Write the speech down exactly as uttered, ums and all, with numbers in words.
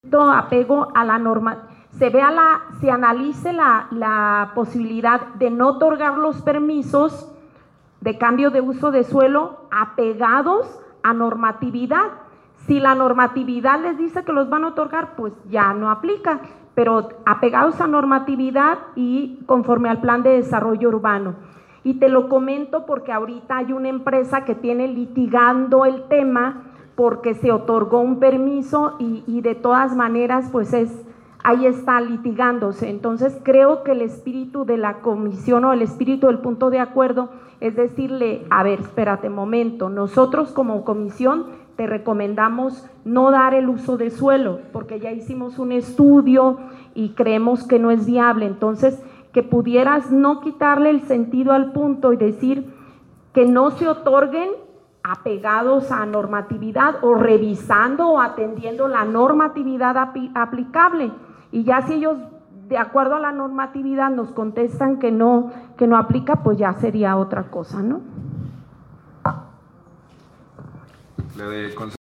apego a la norma, se vea la, se analice la, la posibilidad de no otorgar los permisos de cambio de uso de suelo apegados a normatividad. Si la normatividad les dice que los van a otorgar, pues ya no aplica, pero apegados a normatividad y conforme al plan de desarrollo urbano. Y te lo comento porque ahorita hay una empresa que tiene litigando el tema porque se otorgó un permiso y, y de todas maneras pues es, ahí está litigándose. Entonces creo que el espíritu de la comisión o el espíritu del punto de acuerdo es decirle, a ver, espérate un momento, nosotros como comisión te recomendamos no dar el uso de suelo porque ya hicimos un estudio y creemos que no es viable. Entonces que pudieras no quitarle el sentido al punto y decir que no se otorguen apegados a normatividad o revisando o atendiendo la normatividad aplicable, y ya si ellos de acuerdo a la normatividad nos contestan que no, que no aplica, pues ya sería otra cosa, ¿no? La de